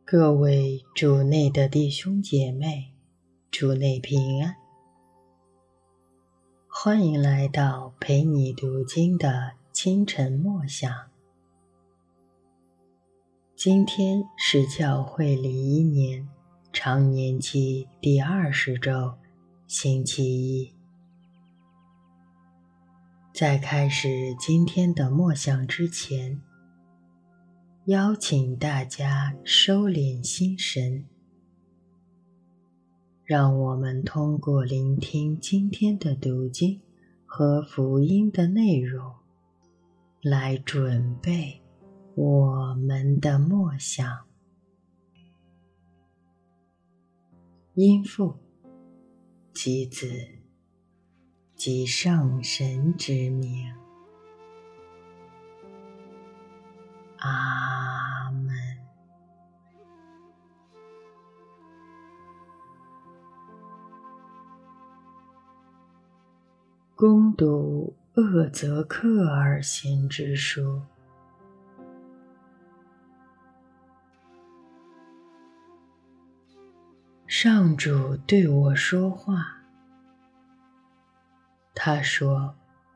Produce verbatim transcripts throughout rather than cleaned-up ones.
各位主内的弟兄姐妹，主内平安。欢迎来到陪你读经的清晨默想。今天是教会里一年常年期第二十周，星期一。在开始今天的默想之前，邀请大家收敛心神，让我们通过聆听今天的读经和福音的内容，来准备我们的默想。因父及子及圣神之名，阿们。恭读厄则克耳先知书。上主对我说话，他说：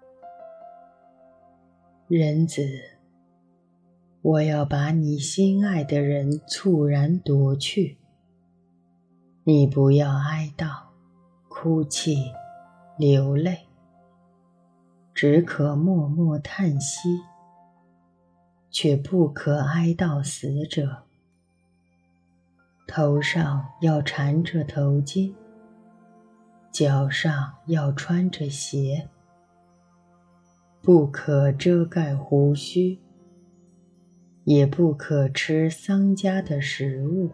人子，我要把你心爱的人猝然夺去，你不要哀悼、哭泣、流泪，只可默默叹息，却不可哀悼死者。头上要缠着头巾，脚上要穿着鞋，不可遮盖胡须，也不可吃丧家的食物。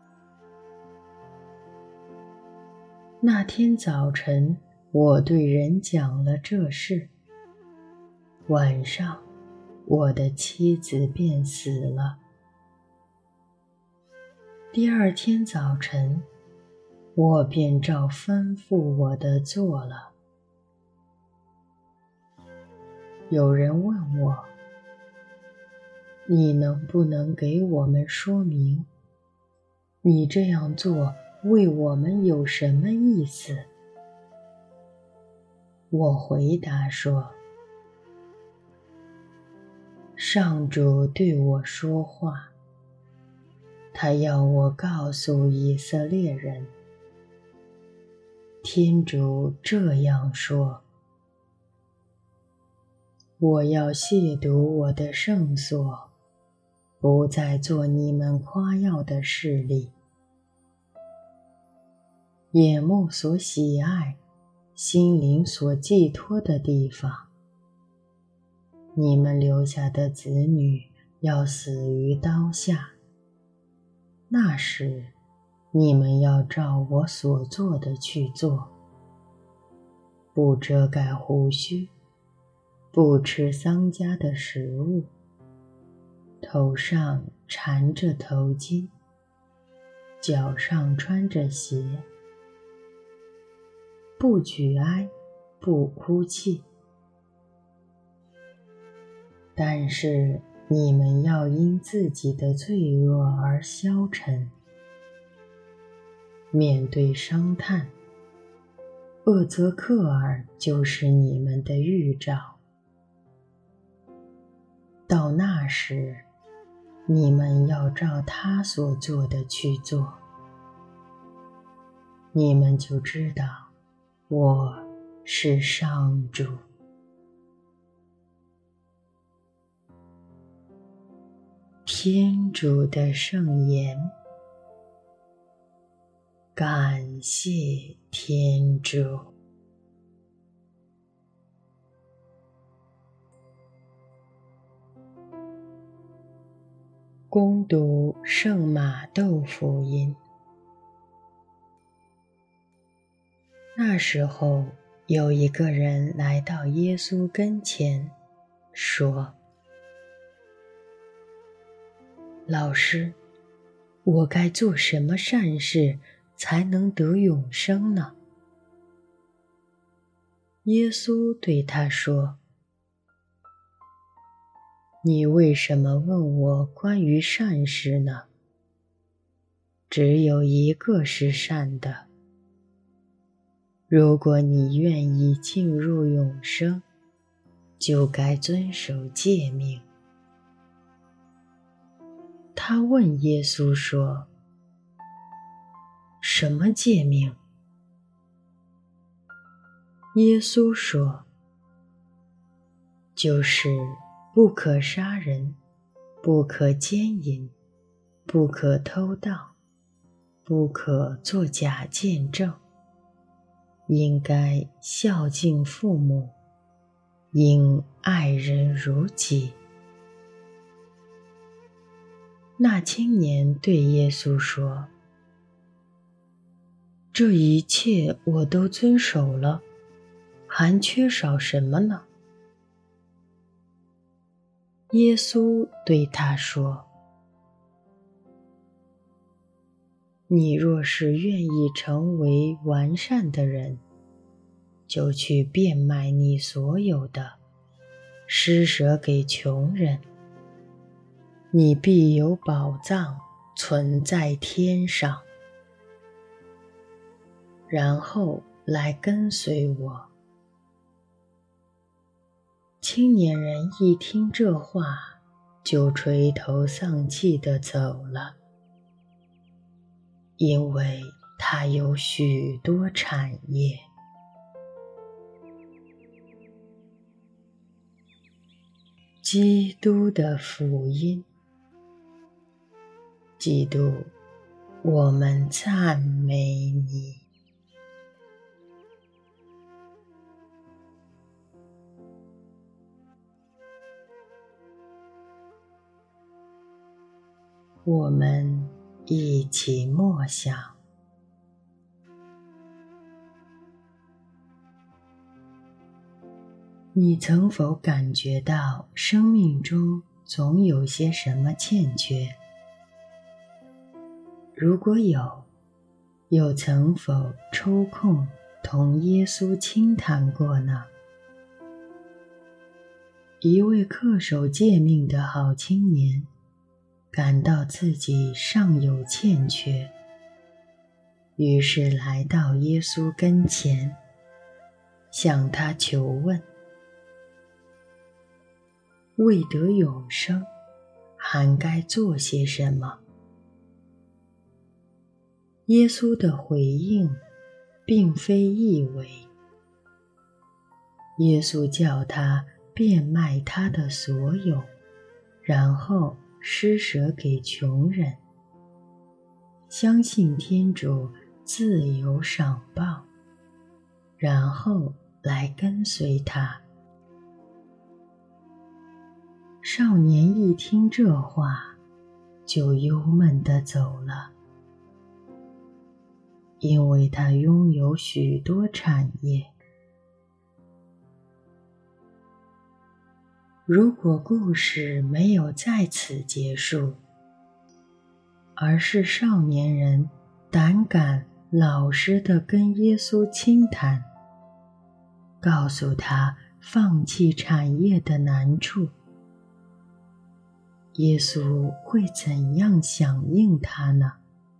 那天早晨，我对人讲了这事，晚上，我的妻子便死了。第二天早晨，我便照吩咐我的做了。有人问我，你能不能给我们说明，你这样做为我们有什么意思？我回答说，上主对我说话，他要我告诉以色列人，天主这样说：我要亵渎我的圣所，不再做你们夸耀的势力。眼目所喜爱，心灵所寄托的地方，你们留下的子女要死于刀下。那时，你们要照我所做的去做，不遮盖胡须，不吃丧家的食物，头上缠着头巾，脚上穿着鞋，不举哀，不哭泣。但是你们要因自己的罪恶而消沉。面对伤叹，厄则克耳就是你们的预兆。到那时，你们要照他所做的去做，你们就知道我是上主。天主的圣言，感谢天主。恭读圣马窦福音。那时候，有一个人来到耶稣跟前，说：老师，我该做什么善事才能得永生呢？耶稣对他说：你为什么问我关于善事呢？ 只有一个是善的。如果你愿意进入永生，就该遵守诫命。他问耶稣说：什么诫命？耶稣说：就是不可杀人，不可奸淫，不可偷盗，不可作假见证，应该孝敬父母，应爱人如己。那青年对耶稣说：这一切我都遵守了，还缺少什么呢？耶稣对他说：你若是愿意成为完善的人，就去变卖你所有的，施舍给穷人，你必有宝藏存在天上。然后来跟随我。青年人一听这话，就垂头丧气地走了，因为他有许多产业。基督的福音。基督，我们赞美你。我们一起默想。你曾否感觉到生命中总有些什么欠缺？如果有，又曾否抽空同耶稣倾谈过呢？一位恪守诫命的好青年，感到自己尚有欠缺，于是来到耶稣跟前，向他求问：为得永生，还该做些什么？耶稣的回应并非意为，耶稣叫他变卖他的所有，然后施舍给穷人，相信天主自有赏报，然后来跟随他。少年一听这话，就忧闷地走了，因为他拥有许多产业。如果故事没有在此结束，而是少年人胆敢老实地跟耶稣倾谈，告诉他放弃产业的难处，耶稣会怎样响应他呢？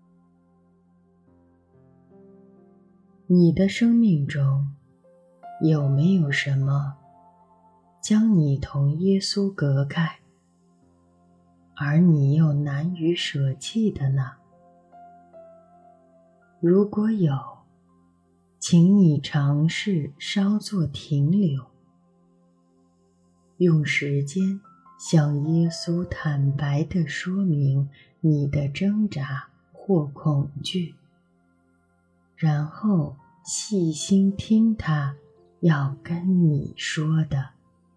你的生命中有没有什么将你同耶稣隔开，而你又难于舍弃的呢？如果有，请你尝试稍作停留，用时间向耶稣坦白地说明你的挣扎或恐惧，然后细心听他要跟你说的。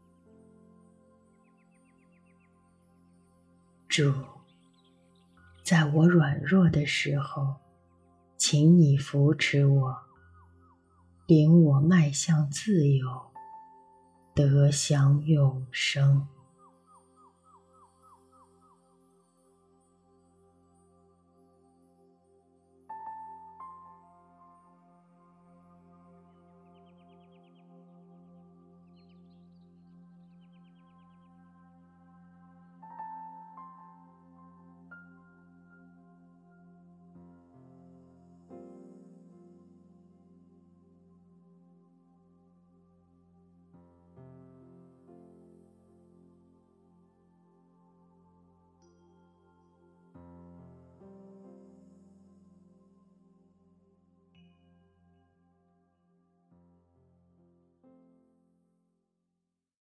主，在我软弱的时候，请你扶持我，领我迈向自由，得享永生。